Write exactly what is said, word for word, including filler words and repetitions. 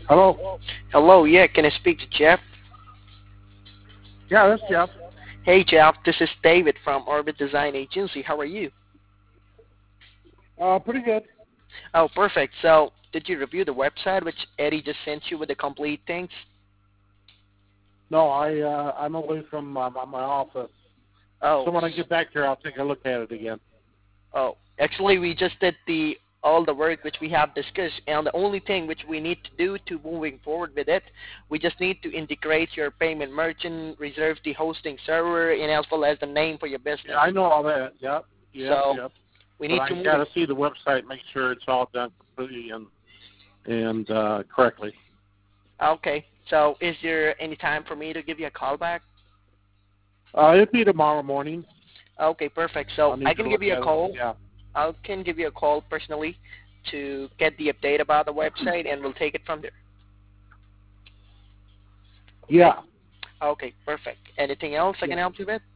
Hello. Hello, yeah, can I speak to Jeff? Yeah, that's Jeff. Hey, Jeff, this is David from Orbit Design Agency. How are you? Uh, pretty good. Oh, perfect. So, did you review the website which Eddie just sent you with the complete things? No, I uh, I'm away from uh, my my office. Oh, So when I get back here, I'll take a look at it again. oh, actually, we just did the all the work which we have discussed, and the only thing which we need to do to moving forward with it, we just need to integrate your payment merchant, reserve the hosting server, and as well as the name for your Yeah, business. I know all that. Yep, yep, So, yep. we But need I to move got it. to see the website, make sure it's all done completely and and uh, correctly. Okay. So, is there any time for me to give you a call back? Uh, it'll be tomorrow morning. Okay, perfect. So I'll I need to can give look you a at it. call. Yeah. I can give you a call personally to get the update about the website, and we'll take it from there. Okay. Yeah. Okay, perfect. Anything else I Yeah. can help you with?